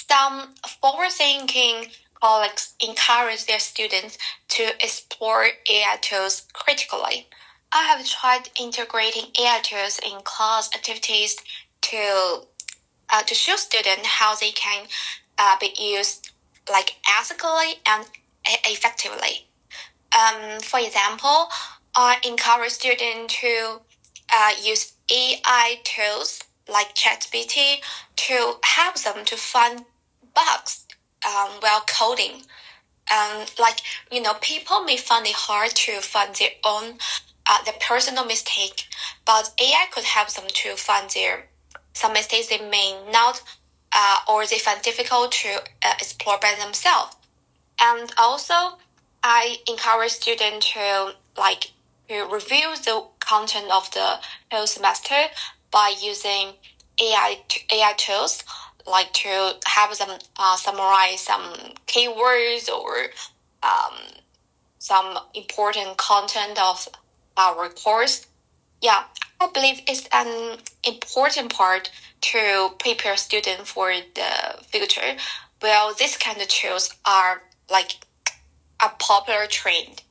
Some forward-thinking colleagues encourage their students to explore AI tools critically. I have tried integrating AI tools in class activities to show students how they can be used ethically and effectively. For example, I encourage students to use AI tools like ChatGPT to help them to find bugs while coding. People may find it hard to find their own their personal mistake, but AI could help them to find some mistakes they may not or they find difficult to explore by themselves. And also, I encourage students to review the content of the whole semester by using AI tools, to have them summarize some keywords or some important content of our course. Yeah, I believe it's an important part to prepare students for the future. Well, this kind of tools are a popular trend.